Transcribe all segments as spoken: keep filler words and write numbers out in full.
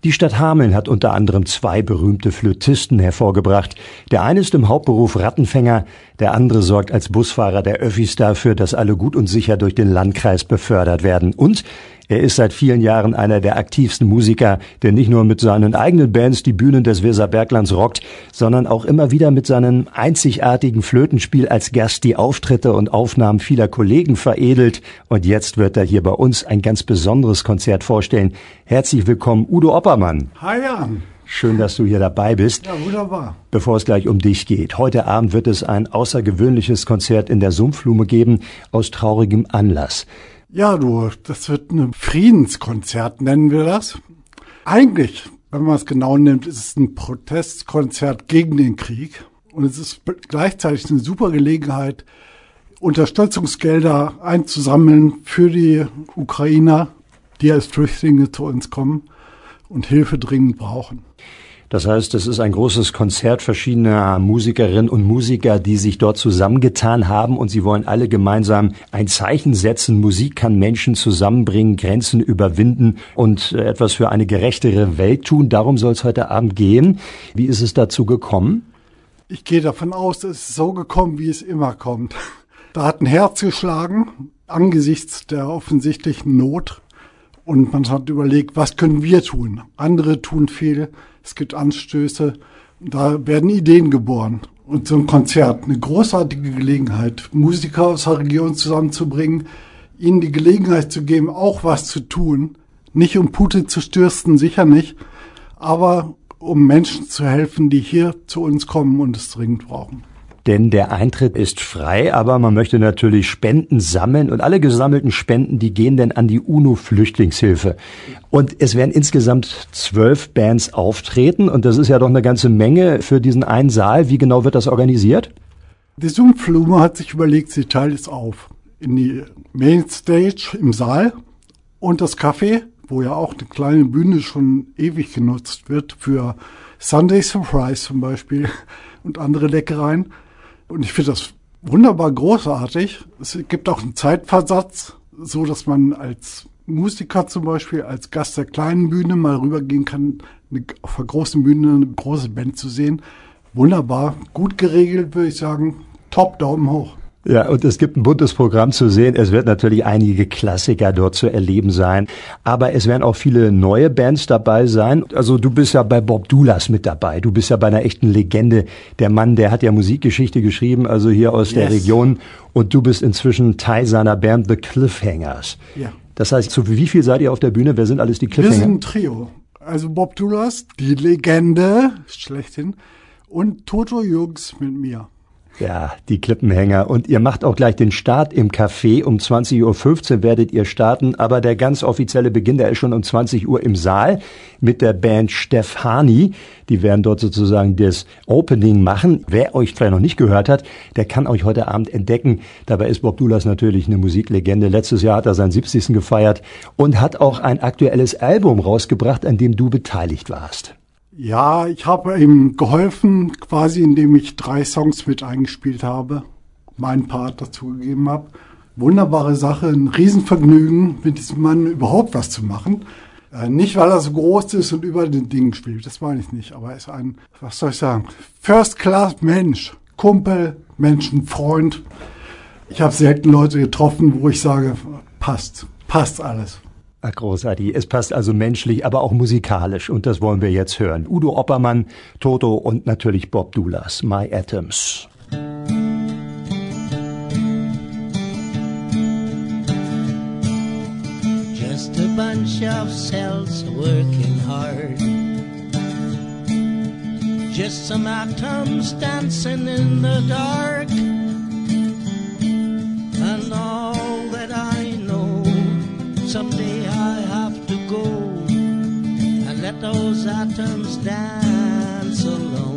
Die Stadt Hameln hat unter anderem zwei berühmte Flötisten hervorgebracht. Der eine ist im Hauptberuf Rattenfänger, der andere sorgt als Busfahrer der Öffis dafür, dass alle gut und sicher durch den Landkreis befördert werden. Und er ist seit vielen Jahren einer der aktivsten Musiker, der nicht nur mit seinen eigenen Bands die Bühnen des Weserberglands rockt, sondern auch immer wieder mit seinem einzigartigen Flötenspiel als Gast die Auftritte und Aufnahmen vieler Kollegen veredelt. Und jetzt wird er hier bei uns ein ganz besonderes Konzert vorstellen. Herzlich willkommen, Udo Oppermann. Hi Jan. Schön, dass du hier dabei bist. Ja, wunderbar. Bevor es gleich um dich geht. Heute Abend wird es ein außergewöhnliches Konzert in der Sumpfblume geben, aus traurigem Anlass. Ja, du, das wird ein Friedenskonzert, nennen wir das. Eigentlich, wenn man es genau nimmt, ist es ein Protestkonzert gegen den Krieg. Und es ist gleichzeitig eine super Gelegenheit, Unterstützungsgelder einzusammeln für die Ukrainer, die als Flüchtlinge zu uns kommen und Hilfe dringend brauchen. Das heißt, es ist ein großes Konzert verschiedener Musikerinnen und Musiker, die sich dort zusammengetan haben und sie wollen alle gemeinsam ein Zeichen setzen. Musik kann Menschen zusammenbringen, Grenzen überwinden und etwas für eine gerechtere Welt tun. Darum soll es heute Abend gehen. Wie ist es dazu gekommen? Ich gehe davon aus, es ist so gekommen, wie es immer kommt. Da hat ein Herz geschlagen angesichts der offensichtlichen Not und man hat überlegt, was können wir tun? Andere tun viel. Es gibt Anstöße, da werden Ideen geboren. Und so ein Konzert, eine großartige Gelegenheit, Musiker aus der Region zusammenzubringen, ihnen die Gelegenheit zu geben, auch was zu tun. Nicht um Putin zu stürzen, sicher nicht, aber um Menschen zu helfen, die hier zu uns kommen und es dringend brauchen. Denn der Eintritt ist frei, aber man möchte natürlich Spenden sammeln und alle gesammelten Spenden, die gehen dann an die UNO-Flüchtlingshilfe. Und es werden insgesamt zwölf Bands auftreten und das ist ja doch eine ganze Menge für diesen einen Saal. Wie genau wird das organisiert? Die Sumpfblume hat sich überlegt, sie teilt es auf in die Mainstage im Saal und das Café, wo ja auch eine kleine Bühne schon ewig genutzt wird für Sunday Surprise zum Beispiel und andere Leckereien. Und ich finde das wunderbar großartig. Es gibt auch einen Zeitversatz, so dass man als Musiker zum Beispiel, als Gast der kleinen Bühne mal rübergehen kann, eine, auf der großen Bühne eine große Band zu sehen. Wunderbar, gut geregelt, würde ich sagen. Top, Daumen hoch. Ja, und es gibt ein buntes Programm zu sehen. Es wird natürlich einige Klassiker dort zu erleben sein. Aber es werden auch viele neue Bands dabei sein. Also du bist ja bei Bob Dulas mit dabei. Du bist ja bei einer echten Legende. Der Mann, der hat ja Musikgeschichte geschrieben, also hier aus yes. der Region. Und du bist inzwischen Teil seiner Band The Cliffhangers. Ja. Das heißt, zu wie viel seid ihr auf der Bühne? Wer sind alles die Cliffhanger? Wir sind ein Trio. Also Bob Dulas, die Legende, schlechthin, und Toto Jürgens mit mir. Ja, die Klippenhänger. Und ihr macht auch gleich den Start im Café. Um zwanzig Uhr fünfzehn werdet ihr starten. Aber der ganz offizielle Beginn, der ist schon um zwanzig Uhr im Saal mit der Band Stefani. Die werden dort sozusagen das Opening machen. Wer euch vielleicht noch nicht gehört hat, der kann euch heute Abend entdecken. Dabei ist Bob Dulas natürlich eine Musiklegende. Letztes Jahr hat er seinen siebzigsten gefeiert und hat auch ein aktuelles Album rausgebracht, an dem du beteiligt warst. Ja, ich habe ihm geholfen, quasi indem ich drei Songs mit eingespielt habe, meinen Part dazu gegeben habe. Wunderbare Sache, ein Riesenvergnügen, mit diesem Mann überhaupt was zu machen. Äh, nicht, weil er so groß ist und über den Dingen spielt, das meine ich nicht, aber er ist ein, was soll ich sagen, First-Class-Mensch, Kumpel, Menschenfreund. Ich habe selten Leute getroffen, wo ich sage, passt, passt alles. Ach, großartig. Es passt also menschlich, aber auch musikalisch. Und das wollen wir jetzt hören. Udo Oppermann, Toto und natürlich Bob Dulas, My Atoms. Just a bunch of cells working hard. Just some atoms dancing in the dark. And all that I know, someday I have to go and let those atoms dance alone.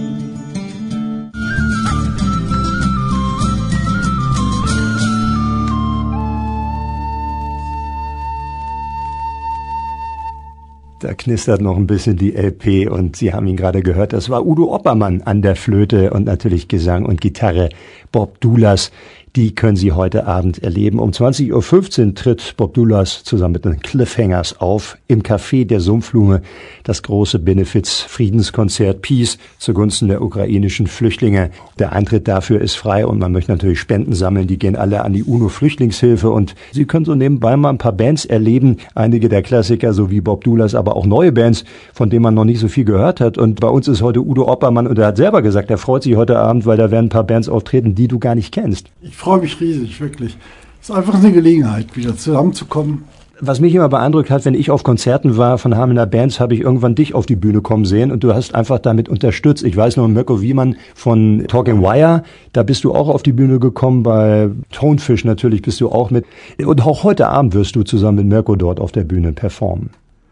Da knistert noch ein bisschen die L P und Sie haben ihn gerade gehört. Das war Udo Oppermann an der Flöte und natürlich Gesang und Gitarre. Bob Dulas, die können Sie heute Abend erleben. Um zwanzig Uhr fünfzehn tritt Bob Dullas zusammen mit den Cliffhangers auf im Café der Sumpfblume, das große Benefiz-Friedenskonzert Peace zugunsten der ukrainischen Flüchtlinge. Der Eintritt dafür ist frei und man möchte natürlich Spenden sammeln. Die gehen alle an die UNO-Flüchtlingshilfe und Sie können so nebenbei mal ein paar Bands erleben. Einige der Klassiker, so wie Bob Dullas, aber auch neue Bands, von denen man noch nicht so viel gehört hat. Und bei uns ist heute Udo Oppermann und er hat selber gesagt, er freut sich heute Abend, weil da werden ein paar Bands auftreten, die du gar nicht kennst. Ich freue mich riesig, wirklich. Es ist einfach eine Gelegenheit, wieder zusammenzukommen. Was mich immer beeindruckt hat, wenn ich auf Konzerten war von Hamelner Bands, habe ich irgendwann dich auf die Bühne kommen sehen und du hast einfach damit unterstützt. Ich weiß noch, Mirko Wiemann von Talking Wire, da bist du auch auf die Bühne gekommen, bei Tonefish natürlich bist du auch mit. Und auch heute Abend wirst du zusammen mit Mirko dort auf der Bühne performen.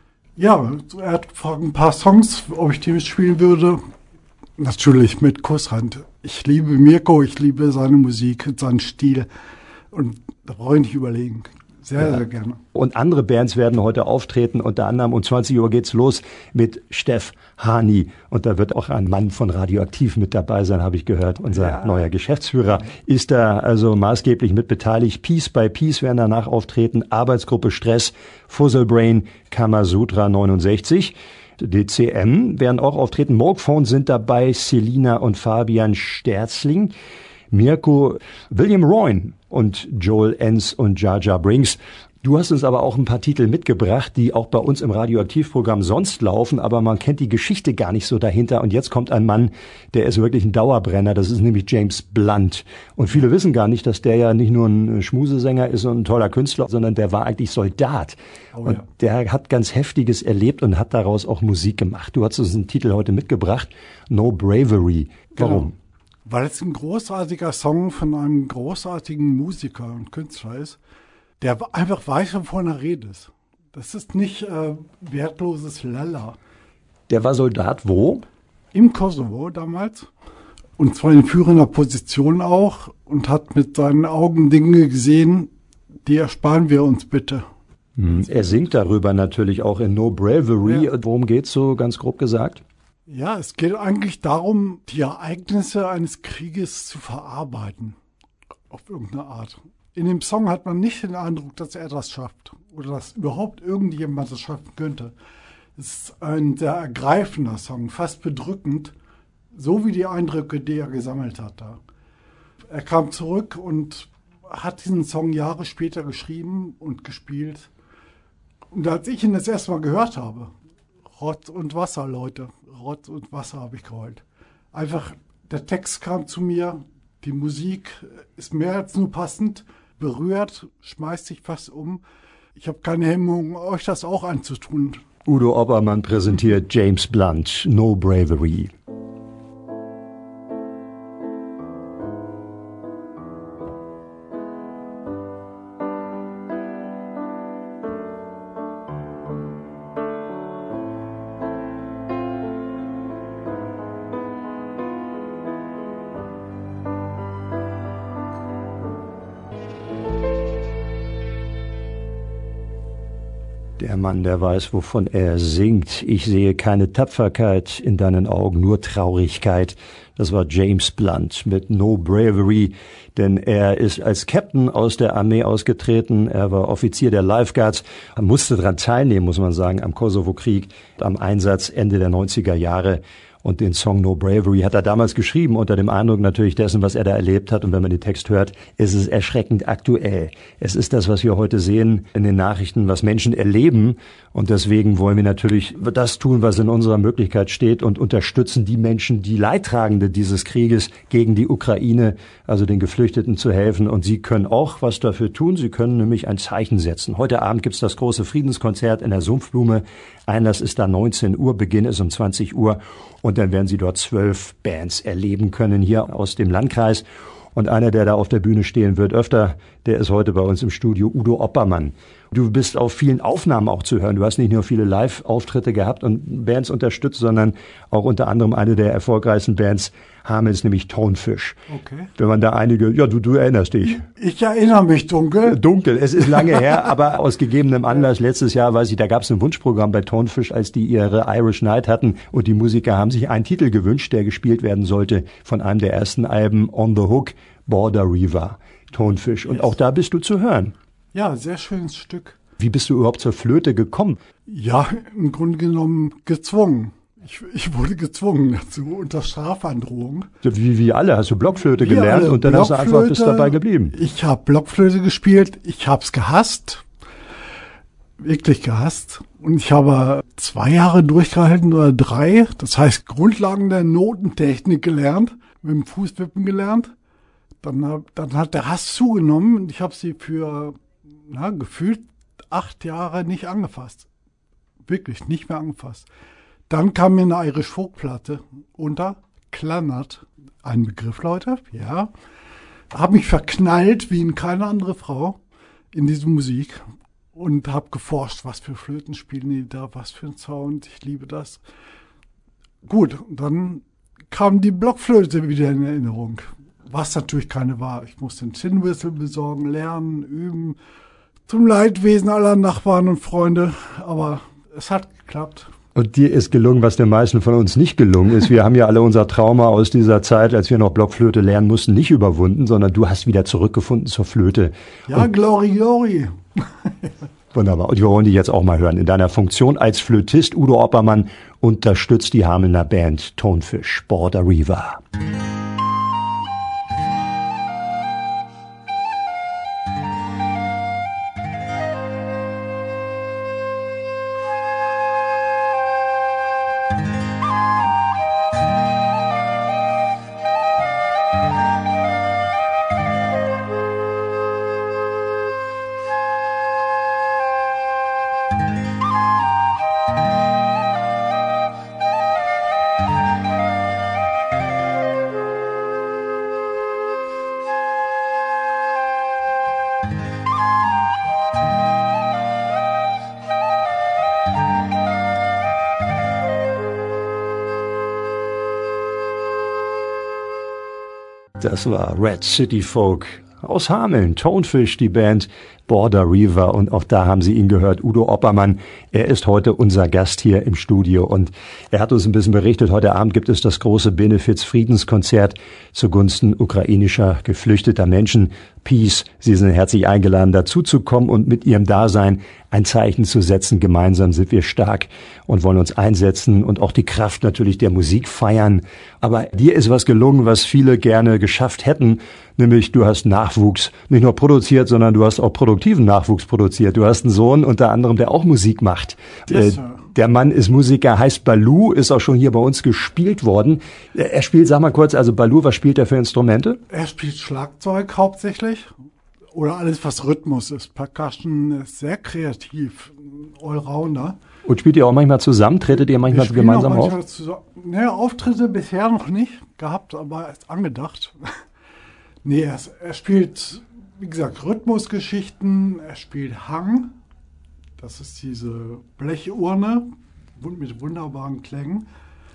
Ja, er hat ein paar Songs, ob ich die mitspielen würde. Natürlich mit Kusshand. Ich liebe Mirko, ich liebe seine Musik, seinen Stil und da brauche ich nicht überlegen. Sehr, ja. sehr gerne. Und andere Bands werden heute auftreten, unter anderem um zwanzig Uhr geht's los mit Steff Hani und da wird auch ein Mann von Radioaktiv mit dabei sein, habe ich gehört. Unser ja. neuer Geschäftsführer ist da also maßgeblich mit beteiligt. Piece by Piece werden danach auftreten, Arbeitsgruppe Stress, Fuzzlebrain, Kamasutra neunundsechzig. D C M werden auch auftreten. Morgphone sind dabei, Selina und Fabian Sterzling, Mirko, William Royne und Joel Enns und Jar Jar Brinks. Du hast uns aber auch ein paar Titel mitgebracht, die auch bei uns im Radioaktivprogramm sonst laufen, aber man kennt die Geschichte gar nicht so dahinter. Und jetzt kommt ein Mann, der ist wirklich ein Dauerbrenner, das ist nämlich James Blunt. Und viele wissen gar nicht, dass der ja nicht nur ein Schmusesänger ist und ein toller Künstler, sondern der war eigentlich Soldat. Oh, und ja. der hat ganz Heftiges erlebt und hat daraus auch Musik gemacht. Du hast uns einen Titel heute mitgebracht, No Bravery. Warum? Genau. Weil es ein großartiger Song von einem großartigen Musiker und Künstler ist, der einfach weiß, wovon er redet. Das ist nicht äh, wertloses Lala. Der war Soldat wo? Im Kosovo damals. Und zwar in führender Position auch. Und hat mit seinen Augen Dinge gesehen, die ersparen wir uns bitte. Hm. Er singt darüber natürlich auch in No Bravery. Ja. Worum geht's so ganz grob gesagt? Ja, es geht eigentlich darum, die Ereignisse eines Krieges zu verarbeiten. Auf irgendeine Art. In dem Song hat man nicht den Eindruck, dass er das schafft oder dass überhaupt irgendjemand das schaffen könnte. Es ist ein sehr ergreifender Song, fast bedrückend, so wie die Eindrücke, die er gesammelt hat da. Er kam zurück und hat diesen Song Jahre später geschrieben und gespielt. Und als ich ihn das erste Mal gehört habe, Rotz und Wasser, Leute, Rotz und Wasser habe ich geheult. Einfach, der Text kam zu mir, die Musik ist mehr als nur passend, berührt, schmeißt sich fast um. Ich habe keine Hemmung, euch das auch anzutun. Udo Oppermann präsentiert James Blunt, No Bravery. Der Mann, der weiß, wovon er singt. Ich sehe keine Tapferkeit in deinen Augen, nur Traurigkeit. Das war James Blunt mit No Bravery, denn er ist als Captain aus der Armee ausgetreten. Er war Offizier der Lifeguards, musste daran teilnehmen, muss man sagen, am Kosovo-Krieg, am Einsatz Ende der neunziger Jahre. Und den Song No Bravery hat er damals geschrieben, unter dem Eindruck natürlich dessen, was er da erlebt hat. Und wenn man den Text hört, ist es erschreckend aktuell. Es ist das, was wir heute sehen in den Nachrichten, was Menschen erleben. Und deswegen wollen wir natürlich das tun, was in unserer Möglichkeit steht und unterstützen die Menschen, die Leidtragende dieses Krieges gegen die Ukraine, also den Geflüchteten zu helfen. Und sie können auch was dafür tun. Sie können nämlich ein Zeichen setzen. Heute Abend gibt's das große Friedenskonzert in der Sumpfblume. Einlass ist da neunzehn Uhr, Beginn ist um zwanzig Uhr. Und dann werden Sie dort zwölf Bands erleben können hier aus dem Landkreis. Und einer, der da auf der Bühne stehen wird öfter, der ist heute bei uns im Studio, Udo Oppermann. Du bist auf vielen Aufnahmen auch zu hören. Du hast nicht nur viele Live-Auftritte gehabt und Bands unterstützt, sondern auch unter anderem eine der erfolgreichsten Bands Hamels, nämlich Tonefish. Okay. Wenn man da einige, ja, du, du erinnerst dich. Ich erinnere mich dunkel. Dunkel, es ist lange her, aber aus gegebenem Anlass, letztes Jahr, weiß ich, da gab es ein Wunschprogramm bei Tonefish, als die ihre Irish Night hatten und die Musiker haben sich einen Titel gewünscht, der gespielt werden sollte von einem der ersten Alben, On the Hook, Border River. Tonfisch. Und auch da bist du zu hören. Ja, sehr schönes Stück. Wie bist du überhaupt zur Flöte gekommen? Ja, im Grunde genommen gezwungen. Ich, ich wurde gezwungen dazu, unter Strafandrohung. Wie, wie alle, hast du Blockflöte Wie gelernt alle. und dann hast du einfach bist dabei geblieben. Ich habe Blockflöte gespielt, ich habe es gehasst, wirklich gehasst. Und ich habe zwei Jahre durchgehalten oder drei, das heißt Grundlagen der Notentechnik gelernt, mit dem Fußwippen gelernt. Dann, hab, dann hat der Hass zugenommen und ich habe sie für na, gefühlt acht Jahre nicht angefasst. Wirklich nicht mehr angefasst. Dann kam mir eine Irish Folk Platte unter, Clannad, ein Begriff, Leute, ja. Habe mich verknallt wie in keine andere Frau in diese Musik und habe geforscht, was für Flöten spielen die da, was für ein Sound, ich liebe das. Gut, dann kam die Blockflöte wieder in Erinnerung, was natürlich keine war. Ich musste den Tin Whistle besorgen, lernen, üben, zum Leidwesen aller Nachbarn und Freunde, aber es hat geklappt. Und dir ist gelungen, was den meisten von uns nicht gelungen ist. Wir haben ja alle unser Trauma aus dieser Zeit, als wir noch Blockflöte lernen mussten, nicht überwunden, sondern du hast wieder zurückgefunden zur Flöte. Ja, und Glory, Glory. Wunderbar. Und wir wollen dich jetzt auch mal hören. In deiner Funktion als Flötist, Udo Oppermann, unterstützt die Hamelner Band Tonfisch, Border River. Das war Red City Folk aus Hameln, Tonfisch, die Band Border River, und auch da haben Sie ihn gehört, Udo Oppermann. Er ist heute unser Gast hier im Studio und er hat uns ein bisschen berichtet, heute Abend gibt es das große Benefiz-Friedenskonzert zugunsten ukrainischer geflüchteter Menschen. Peace, Sie sind herzlich eingeladen, dazuzukommen und mit Ihrem Dasein ein Zeichen zu setzen. Gemeinsam sind wir stark und wollen uns einsetzen und auch die Kraft natürlich der Musik feiern. Aber dir ist was gelungen, was viele gerne geschafft hätten, nämlich du hast Nachwuchs nicht nur produziert, sondern du hast auch produktiven Nachwuchs produziert. Du hast einen Sohn unter anderem, der auch Musik macht. Yes, äh, der Mann ist Musiker, heißt Balu, ist auch schon hier bei uns gespielt worden. Er spielt, sag mal kurz, also Balu, was spielt er für Instrumente? Er spielt Schlagzeug hauptsächlich oder alles, was Rhythmus ist. Percussion ist sehr kreativ, Allrounder. Und spielt ihr auch manchmal zusammen? Tretet ihr manchmal Wir gemeinsam manchmal auf? Zusammen. Naja, Auftritte bisher noch nicht gehabt, aber ist angedacht. Nee, er, ist, er spielt, wie gesagt, Rhythmusgeschichten, er spielt Hang, das ist diese Blechurne mit wunderbaren Klängen,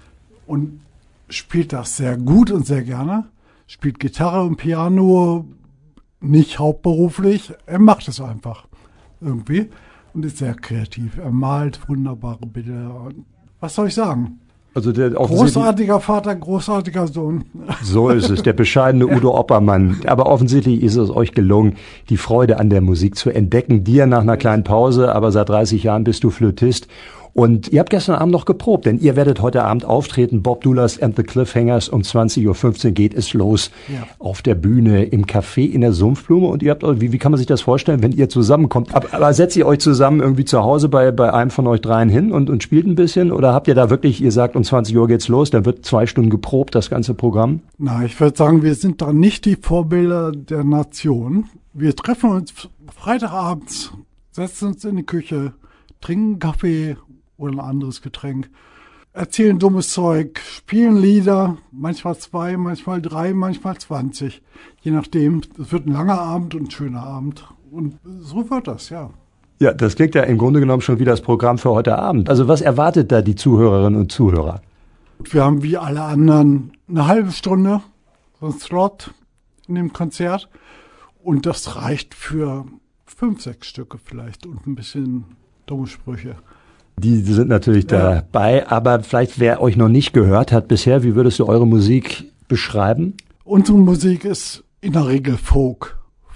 und spielt das sehr gut und sehr gerne, spielt Gitarre und Piano, nicht hauptberuflich, er macht es einfach irgendwie und ist sehr kreativ. Er malt wunderbare Bilder. Was soll ich sagen? Also der großartiger Vater, großartiger Sohn. So ist es, der bescheidene Udo Oppermann. Aber offensichtlich ist es euch gelungen, die Freude an der Musik zu entdecken. Dir nach einer kleinen Pause, aber seit dreißig Jahren bist du Flötist. Und ihr habt gestern Abend noch geprobt, denn ihr werdet heute Abend auftreten. Bob Dulas and the Cliffhangers, um zwanzig Uhr fünfzehn geht es los. Ja. Auf der Bühne im Café in der Sumpfblume. Und ihr habt, wie, wie kann man sich das vorstellen, wenn ihr zusammenkommt? Aber, aber setzt ihr euch zusammen irgendwie zu Hause bei, bei einem von euch dreien hin und, und spielt ein bisschen? Oder habt ihr da wirklich, ihr sagt, um zwanzig Uhr geht's los, dann wird zwei Stunden geprobt, das ganze Programm? Na, ich würde sagen, wir sind da nicht die Vorbilder der Nation. Wir treffen uns Freitagabends, setzen uns in die Küche, trinken Kaffee oder ein anderes Getränk, erzählen dummes Zeug, spielen Lieder, manchmal zwei, manchmal drei, manchmal zwanzig. Je nachdem, es wird ein langer Abend und ein schöner Abend. Und so wird das, ja. Ja, das klingt ja im Grunde genommen schon wie das Programm für heute Abend. Also was erwartet da die Zuhörerinnen und Zuhörer? Wir haben wie alle anderen eine halbe Stunde, so ein Slot in dem Konzert. Und das reicht für fünf, sechs Stücke vielleicht und ein bisschen dumme Sprüche. Die sind natürlich ja dabei, aber vielleicht wer euch noch nicht gehört hat bisher, wie würdest du eure Musik beschreiben? Unsere Musik ist in der Regel Folk.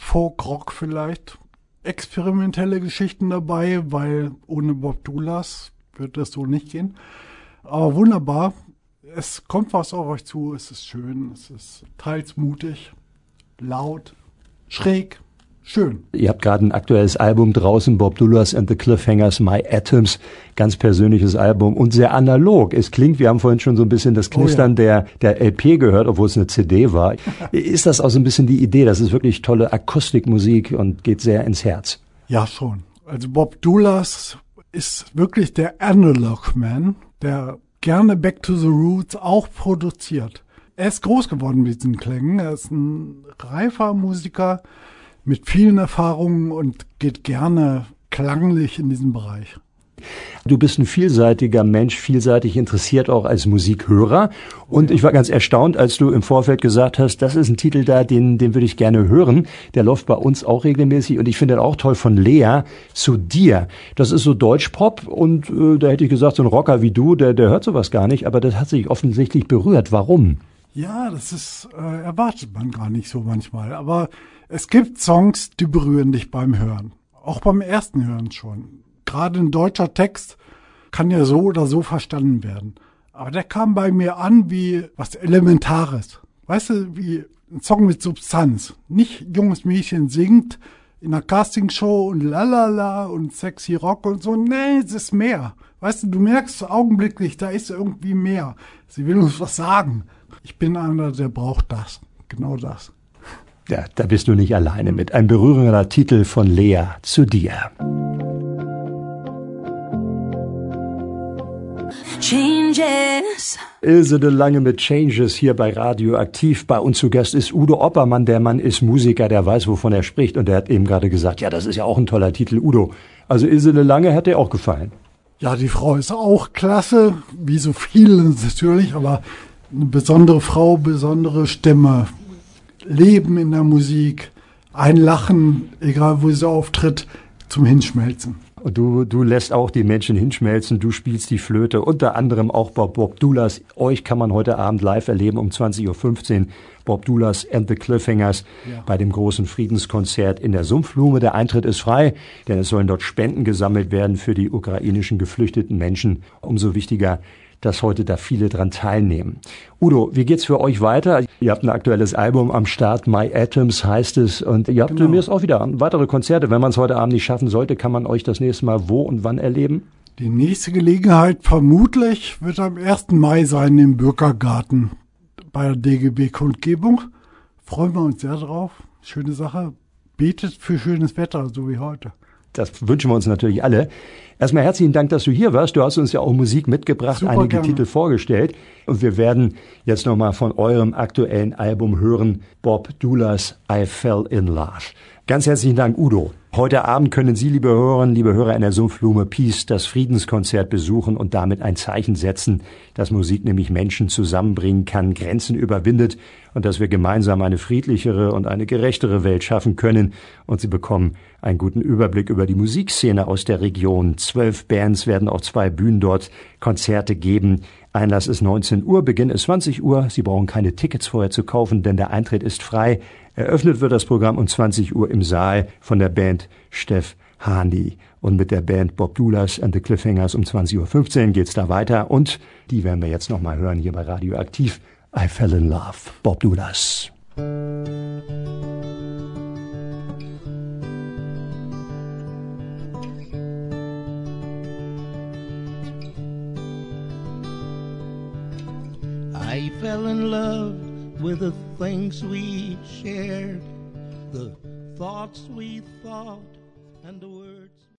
Folk-Rock vielleicht. Experimentelle Geschichten dabei, weil ohne Bob Dullas wird das so nicht gehen. Aber wunderbar. Es kommt was auf euch zu. Es ist schön. Es ist teils mutig, laut, schräg. Schön. Ihr habt gerade ein aktuelles Album draußen, Bob Dullas and the Cliffhangers, My Atoms, ganz persönliches Album und sehr analog. Es klingt, wir haben vorhin schon so ein bisschen das Knistern oh ja. der, der L P gehört, obwohl es eine C D war. Ist das auch so ein bisschen die Idee? Das ist wirklich tolle Akustikmusik und geht sehr ins Herz. Ja, schon. Also Bob Dullas ist wirklich der Analog Man, der gerne Back to the Roots auch produziert. Er ist groß geworden mit diesen Klängen. Er ist ein reifer Musiker mit vielen Erfahrungen und geht gerne klanglich in diesen Bereich. Du bist ein vielseitiger Mensch, vielseitig interessiert auch als Musikhörer. Und ich war ganz erstaunt, als du im Vorfeld gesagt hast, das ist ein Titel da, den, den würde ich gerne hören. Der läuft bei uns auch regelmäßig und ich finde den auch toll, von Lea, Zu dir. Das ist so Deutschpop und äh, da hätte ich gesagt, so ein Rocker wie du, der, der hört sowas gar nicht, aber das hat sich offensichtlich berührt. Warum? Ja, das ist, äh, erwartet man gar nicht so manchmal. Aber es gibt Songs, die berühren dich beim Hören. Auch beim ersten Hören schon. Gerade ein deutscher Text kann ja so oder so verstanden werden. Aber der kam bei mir an wie was Elementares. Weißt du, wie ein Song mit Substanz. Nicht junges Mädchen singt in einer Castingshow und lalala und sexy Rock und so. Nee, es ist mehr. Weißt du, du merkst augenblicklich, da ist irgendwie mehr. Sie will uns was sagen. Ich bin einer, der braucht das. Genau das. Ja, da bist du nicht alleine mit. Ein berührender Titel von Lea, Zu dir. Changes. Ilse de Lange mit Changes hier bei Radioaktiv. Bei uns zu Gast ist Udo Oppermann. Der Mann ist Musiker, der weiß, wovon er spricht. Und der hat eben gerade gesagt, ja, das ist ja auch ein toller Titel, Udo. Also Ilse de Lange hat dir auch gefallen. Ja, die Frau ist auch klasse, wie so viele natürlich, aber eine besondere Frau, besondere Stimme. Leben in der Musik, ein Lachen, egal wo sie auftritt, zum Hinschmelzen. Und du, du lässt auch die Menschen hinschmelzen, du spielst die Flöte, unter anderem auch Bob, Bob Dullas. Euch kann man heute Abend live erleben um zwanzig Uhr fünfzehn. Bob Dullas and the Cliffhangers ja. bei dem großen Friedenskonzert in der Sumpfblume. Der Eintritt ist frei, denn es sollen dort Spenden gesammelt werden für die ukrainischen geflüchteten Menschen. Umso wichtiger, dass heute da viele dran teilnehmen. Udo, wie geht's für euch weiter? Ihr habt ein aktuelles Album am Start, My Atoms heißt es, und ihr habt demnächst genau. auch wieder weitere Konzerte. Wenn man es heute Abend nicht schaffen sollte, kann man euch das nächste Mal wo und wann erleben? Die nächste Gelegenheit vermutlich wird am ersten Mai sein im Bürgergarten bei der D G B-Kundgebung. Freuen wir uns sehr drauf. Schöne Sache. Betet für schönes Wetter, so wie heute. Das wünschen wir uns natürlich alle. Erstmal herzlichen Dank, dass du hier warst. Du hast uns ja auch Musik mitgebracht, Super einige gerne. Titel vorgestellt. Und wir werden jetzt nochmal von eurem aktuellen Album hören, Bob Dullas, I Fell in Love. Ganz herzlichen Dank, Udo. Heute Abend können Sie, liebe Hörerinnen, liebe Hörer in der Sumpfblume Peace, das Friedenskonzert besuchen und damit ein Zeichen setzen, dass Musik nämlich Menschen zusammenbringen kann, Grenzen überwindet und dass wir gemeinsam eine friedlichere und eine gerechtere Welt schaffen können. Und Sie bekommen einen guten Überblick über die Musikszene aus der Region. Zwölf Bands werden auf zwei Bühnen dort Konzerte geben. Einlass ist neunzehn Uhr, Beginn ist zwanzig Uhr. Sie brauchen keine Tickets vorher zu kaufen, denn der Eintritt ist frei. Eröffnet wird das Programm um zwanzig Uhr im Saal von der Band Steff Hani. Und mit der Band Bob Dullas and the Cliffhangers um zwanzig Uhr fünfzehn geht's da weiter. Und die werden wir jetzt nochmal hören hier bei Radioaktiv. I Fell in Love, Bob Dullas. I fell in love with the things we shared, the thoughts we thought, and the words